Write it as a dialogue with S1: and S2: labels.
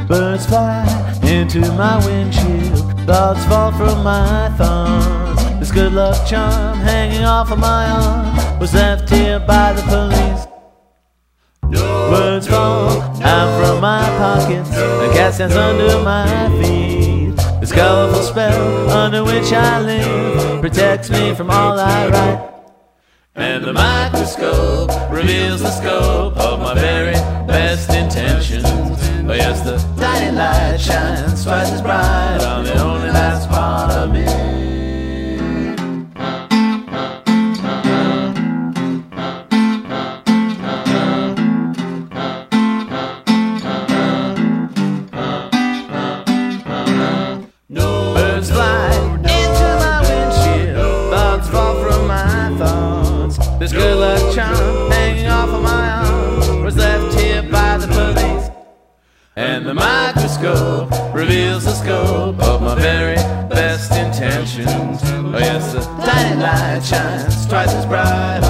S1: Birds fly into my windshield, thoughts fall from my thumbs. This good luck charm hanging off of my arm was left here by the police. Words fall out from my pockets, a cat stands under my feet. This colorful spell under which I live protects me from all I write. And the microscope reveals the scope of my very best intentions. Oh yes, the tiny light shines twice as bright on the only last part of me. Birds fly into my windshield, thoughts fall from my thoughts. This good luck charm hanging off of my arm was left here by the police. And the microscope reveals the scope of my very best intentions. Oh yes, the tiny light shines twice as bright